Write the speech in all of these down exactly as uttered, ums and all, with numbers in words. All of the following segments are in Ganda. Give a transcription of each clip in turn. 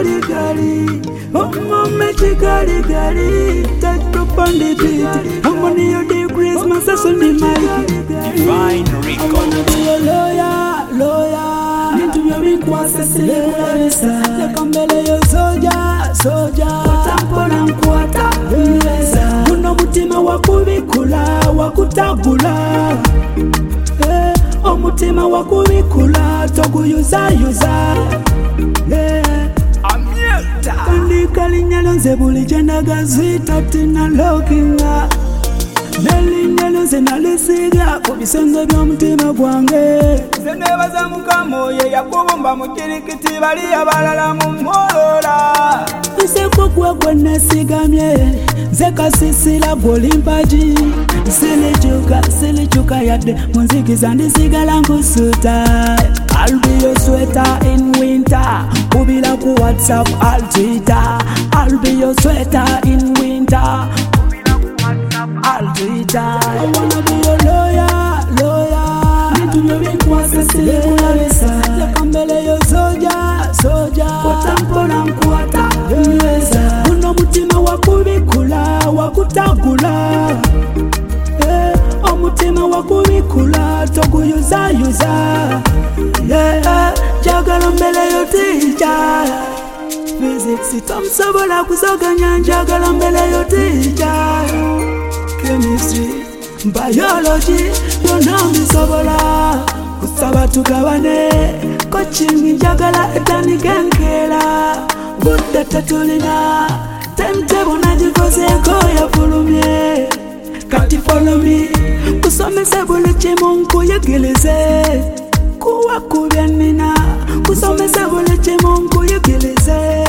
gali gali, oh mama gali gali. Take up on the beat, I'm on your day Christmas as on the mic. Divine I wanna be a lawyer, lawyer. Need to be a big one, Cecilia Clarissa. Take on belly, yo soldier, soldier. Tampona nkwata, yes. Kuna mutima wakubikula, wakutagula. Eh, omutima wakubikula, toguyuza yuza. Yeah. Andika linyalonze buli jendagazita tina lokinga. Nelinyalonze nalisiga kubisenge by'omutima gwange. Senebaza mukama oyo yakubumba mu kirikiti bali abalala mu mmolola. Nseko gwe gwe nesigamye nze kasisira gw'olimpaji. Silijuka silijuka yadde munzikiza ndisigala nkusuuta. I'll be your sweater in winter. Kubila ku WhatsApp, I'll Twitter. I'll be your sweater in winter. Kubila ku WhatsApp, I'll Twitter. I wanna be your lawyer, lawyer. Need to know me kwa Cecilia Clarissa. Yakambele yo soldier, soldier. Watampona nkwata, yes. Uno mutima wakubikula, wakutagula. Eh, omutima wakubikula, toguyuza yuza. Yeah, jagala mbele yo teacher. Physics tamsobola kusoganya jagala mbele yo teacher. Chemistry, biology, yona mbisobola kusaba tugabane. Coaching jagala etandike nkela. Budde tetulina timetable nagikozeko yafulumye. Kati follow me kusomesa buli kimu nkuyigirize. Kuwa kubya nina kusomesa buli kimu nkuyigirize.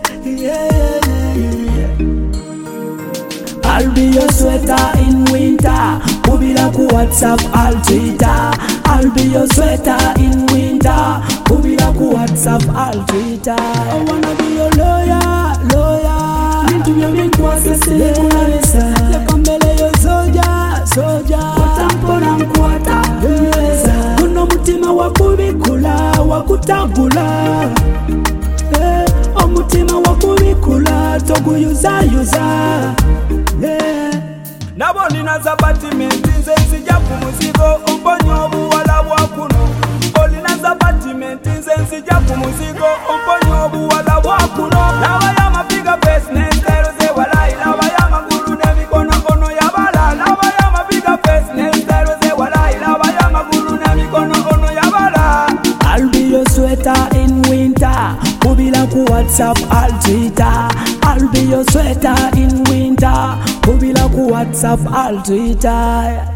I'll be your sweater in winter. Kubila ku WhatsApp, I'll Twitter. I'll be your sweater in winter. Kubila ku WhatsApp, I'll Twitter. I wanna be your lawyer, lawyer. Need to be a big one, Cecilia Clarissa. Yakambele yo soldier, soldier. Watampona nkwata, yes. Kuno mutima wakubikula, wakutagula. Eh, omutima wakubikula, toguyuza yuza. Yeah. Nabo nina zabatimenti nze nzija ku muzigo omponya obuwala bwa kuno. Olina zabatimenti nze nzija ku muzigo omponya obuwala bwa kuno. Laba y'amapiga face n'entero ze walayi. Laba y'amagulu n'emikono kono yabala. Laba y'amapiga face n'entero ze walayi. Laba y'amagulu n'emikono kono yabala. I'll be your sweater in winter. Kubila ku WhatsApp, I'll Twitter. I'll be your sweater in winter. Kubila ku WhatsApp, I'll Twitter.